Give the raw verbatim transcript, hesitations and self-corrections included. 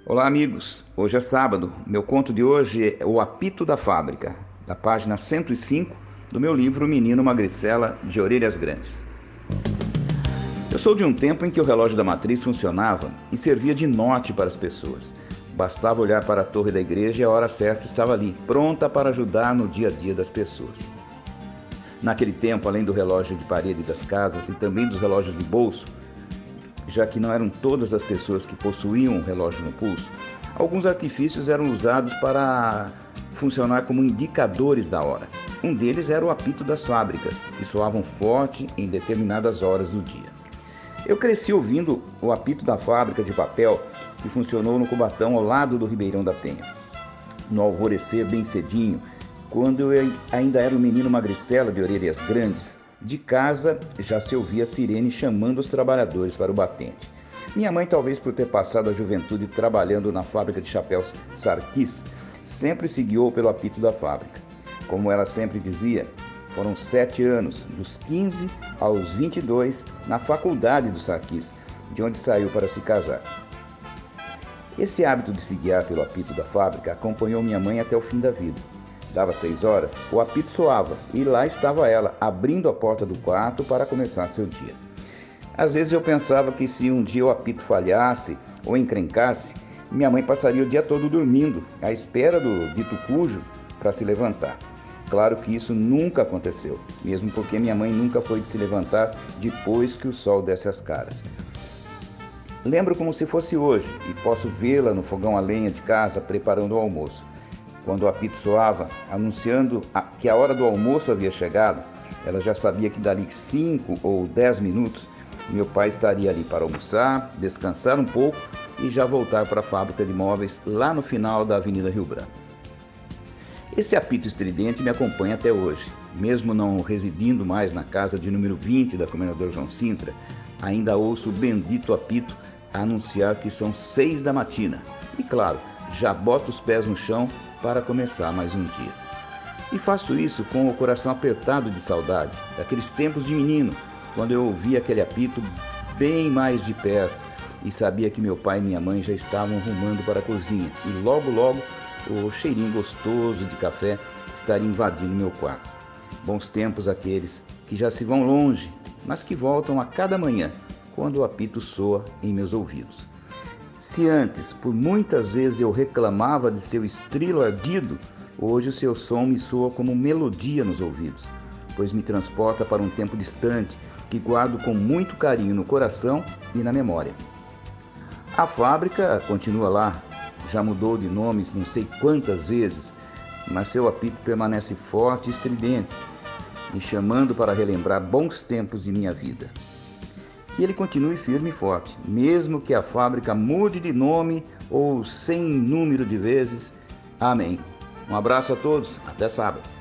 Olá, amigos. Hoje é sábado. Meu conto de hoje é O Apito da Fábrica, da página cento e cinco do meu livro Menino Magricela de Orelhas Grandes. Eu sou de um tempo em que o relógio da matriz funcionava e servia de norte para as pessoas. Bastava olhar para a torre da igreja e a hora certa estava ali, pronta para ajudar no dia a dia das pessoas. Naquele tempo, além do relógio de parede das casas e também dos relógios de bolso, já que não eram todas as pessoas que possuíam um relógio no pulso, alguns artifícios eram usados para funcionar como indicadores da hora. Um deles era o apito das fábricas, que soavam forte em determinadas horas do dia. Eu cresci ouvindo o apito da fábrica de papel, que funcionou no Cubatão ao lado do Ribeirão da Penha. No alvorecer bem cedinho, quando eu ainda era um menino magricela de orelhas grandes, de casa já se ouvia a sirene chamando os trabalhadores para o batente. Minha mãe, talvez por ter passado a juventude trabalhando na fábrica de chapéus Sarkis, sempre se guiou pelo apito da fábrica. Como ela sempre dizia, foram sete anos, dos quinze aos vinte e dois, na faculdade do Sarkis, de onde saiu para se casar. Esse hábito de se guiar pelo apito da fábrica acompanhou minha mãe até o fim da vida. Dava seis horas, o apito soava e lá estava ela, abrindo a porta do quarto para começar seu dia. Às vezes eu pensava que se um dia o apito falhasse ou encrencasse, minha mãe passaria o dia todo dormindo, à espera do dito cujo para se levantar. Claro que isso nunca aconteceu, mesmo porque minha mãe nunca foi de se levantar depois que o sol desce as caras. Lembro como se fosse hoje e posso vê-la no fogão a lenha de casa preparando o almoço. Quando o apito soava, anunciando que a hora do almoço havia chegado, ela já sabia que dali cinco ou dez minutos, meu pai estaria ali para almoçar, descansar um pouco e já voltar para a fábrica de móveis lá no final da Avenida Rio Branco. Esse apito estridente me acompanha até hoje. Mesmo não residindo mais na casa de número vinte da Comendador João Sintra, ainda ouço o bendito apito a anunciar que são seis da matina. E claro, já boto os pés no chão para começar mais um dia. E faço isso com o coração apertado de saudade, daqueles tempos de menino, quando eu ouvia aquele apito bem mais de perto e sabia que meu pai e minha mãe já estavam rumando para a cozinha e logo logo o cheirinho gostoso de café estaria invadindo meu quarto. Bons tempos aqueles que já se vão longe, mas que voltam a cada manhã, quando o apito soa em meus ouvidos. Se antes, por muitas vezes eu reclamava de seu estrilo ardido, hoje o seu som me soa como melodia nos ouvidos, pois me transporta para um tempo distante que guardo com muito carinho no coração e na memória. A fábrica continua lá, já mudou de nomes não sei quantas vezes, mas seu apito permanece forte e estridente, me chamando para relembrar bons tempos de minha vida. Que ele continue firme e forte, mesmo que a fábrica mude de nome ou sem número de vezes. Amém. Um abraço a todos, até sábado.